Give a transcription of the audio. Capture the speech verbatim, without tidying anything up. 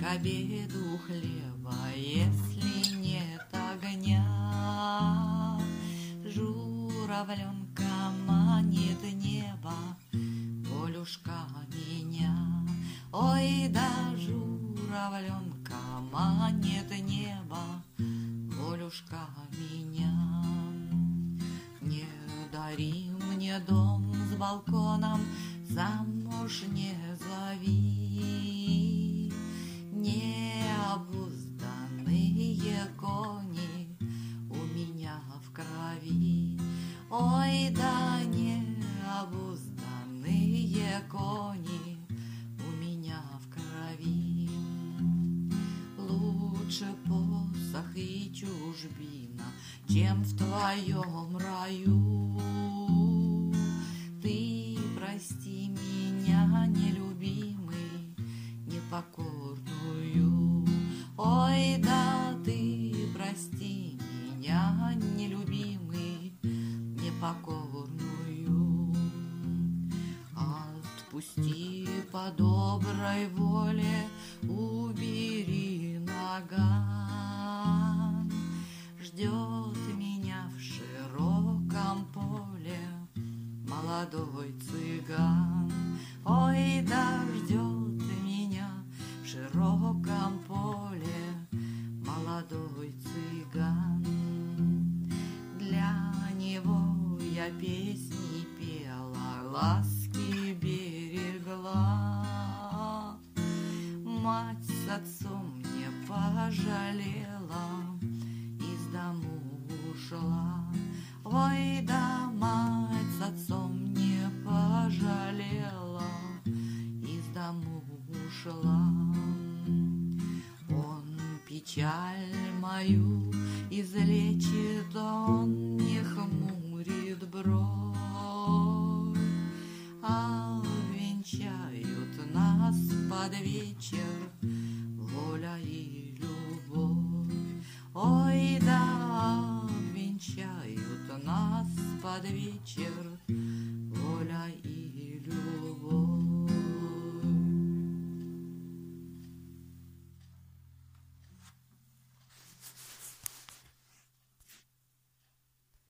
обеду хлеба, если нет огня. Журавленка манит небо, Полюшка меня. Ой, да журавленка манит небо, Полюшка меня. Не дари мне дом с балконом, замуж не зови. Необузданные кони у меня в крови. Ой, да необузданные кони у меня в крови. Лучше посох и чужбина, чем в твоем раю. Ты прости меня, нелюбимый, непокорную. Ой, да ты прости меня, нелюбимый, непокорную. Отпусти по доброй воле, убери наган. Ждет меня в широком поле молодой цыган. Ой, да ждет меня в широком поле молодой цыган. Для него я песни пела, ласки берегла. Мать с отцом не пожалела, из дому ушла. Ой, да мать с отцом не пожалела, из дому ушла. Он печаль мою излечит, он не хмурит бровь, а венчают нас под вечер